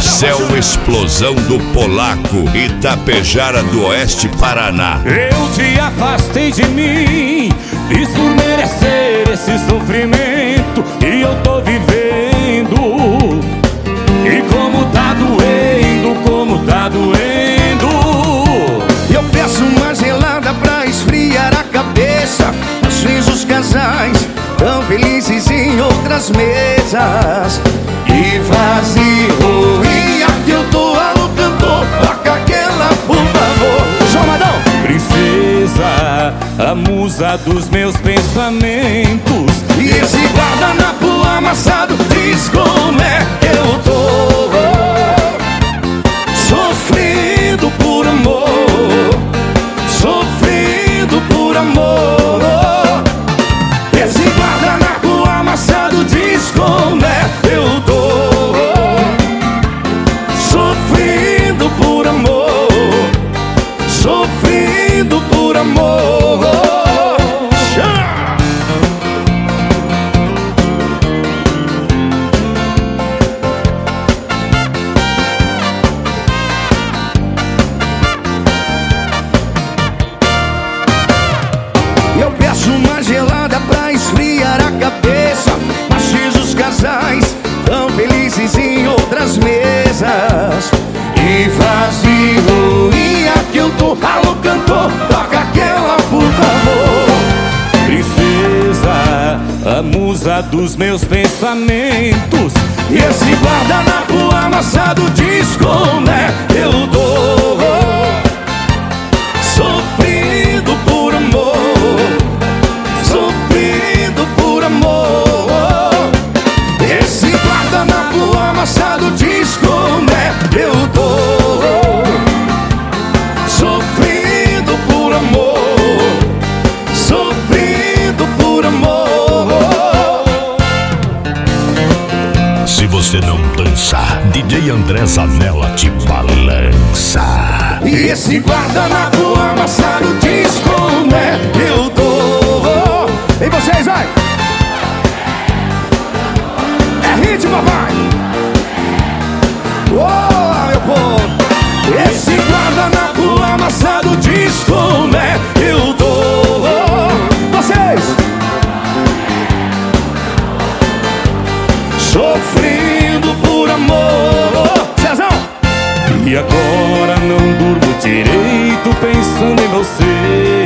Céu Explosão do Polaco, Itapejara do Oeste, Paraná. Eu te afastei de mim, fiz por merecer esse sofrimento que eu tô vivendo. E como tá doendo, como tá doendo. Eu peço uma gelada pra esfriar a cabeça. Às vezes os casais tão felizes em outras mesas. E vazio, e aqui eu tô alô cantor. Toca aquela, por favor. Jomadão! Princesa, a musa dos meus pensamentos. E esse guardanapo amassado diz como é que eu tô. Sofrendo por amor, sofrendo por amor. Esse guardanapo amassado diz como é que eu tô. Sofrendo por amor, sofrendo por amor. Eu peço uma gelada pra esfriar a cabeça. Mas os casais tão felizes em outras mesas. E vazio, e aqui eu tô, alô cantor, toca aquela, por favor. Princesa, a musa dos meus pensamentos. E esse guardanapo amassado diz como é que eu tô. Sofrendo por amor, sofrendo por amor. Esse guardanapo amassado diz como é que eu tô. Sofrendo por amor, sofrendo por amor. Se você não dançar, DJ André Zanella te balança. E esse guardanapo amassado diz como é que eu tô. E vocês, vai! É ritmo, papai! Oh, meu povo! Esse guardanapo amassado diz como é que eu tô. Vocês! Sofrendo por amor. Cezão! E agora não durmo direito pensando em você.